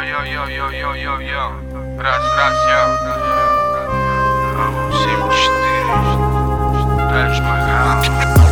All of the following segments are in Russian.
Йо-йо-йо-йо-йо-йо-йо. Раз, йо. 7-4. Тадж-Махал.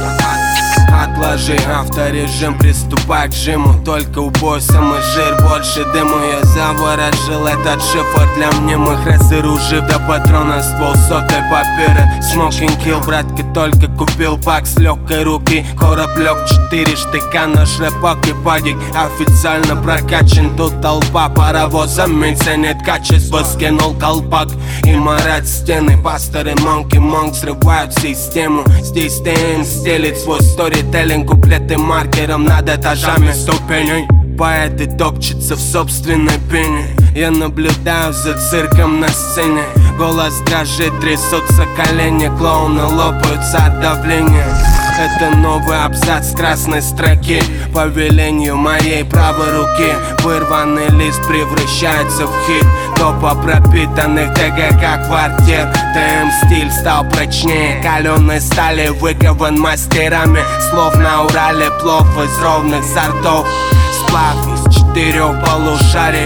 Отложи авторежим, приступай к жиму. Только убой самый жир, больше дыму. Я заворожил этот шифр для мнимых, разоружив до патрона ствол сотой папиры. Смокинг килл, братка, только купил пак с легкой руки. Короб лег, 4 штыка, наш рэпок и падик официально прокачан. Тут толпа паровозами ценит качество. Скинул колпак и марать стены. Пасторы, монки, монк срывают систему. Здесь ТМ стелит свой сторителлинг, куплеты маркером над этажами ступеней. Поэты топчутся в собственной пене. Я наблюдаю за цирком на сцене. Голос дрожит, трясутся колени. Клоуны лопаются от давления. Это новый абзац красной строки. По велению моей правой руки вырванный лист превращается в хит. Топа пропитанных ТГК квартир. ТМ-стиль стал прочнее каленой стали, выкован мастерами. Слов на Урале, плов из ровных сортов. Сплав из 4 полушарий.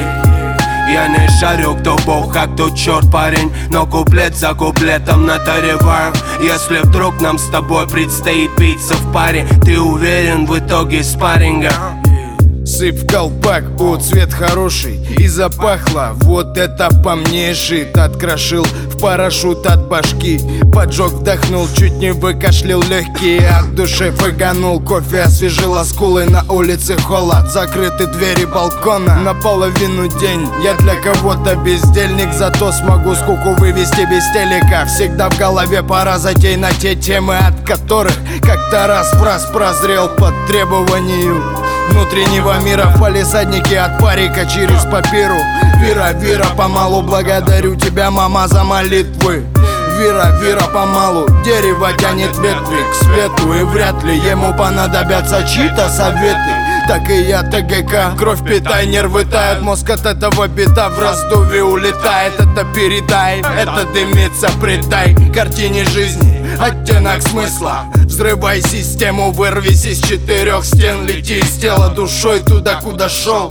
Я не шарю, кто бог, а кто черт, парень. Но куплет за куплетом натареваю. Если вдруг нам с тобой предстоит биться в паре, ты уверен в итоге спарринга? Сыпь в колпак, о, цвет хороший. И запахло, вот это по мне шит. Открошил в парашют от башки. Поджег, вдохнул, чуть не выкашлял легкие. От души фыганул, кофе освежил скулы. На улице холод, закрыты двери балкона. Наполовину день, я для кого-то бездельник. Зато смогу скуку вывести без телека. Всегда в голове пара затей на те темы, от которых как-то раз в раз прозрел под требованию внутреннего мира. В палисаднике от парика через папиру. Вера, Вера, помалу благодарю тебя, мама, за молитвы. Вера, Вера, помалу дерево тянет ветви к свету. И вряд ли ему понадобятся чьи-то советы. Так и я ТГК, кровь питай, нервы тают. Мозг от этого бита в раздуве улетает. Это передай, это дымится, придай картине жизни оттенок смысла. Взрывай систему, вырвись из 4 стен. Лети из тела душой туда, куда шел.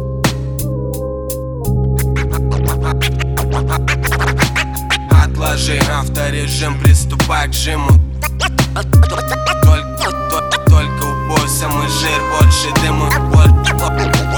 Отложи авторежим, приступай к жиму. Только убой самый жир, больше дыму.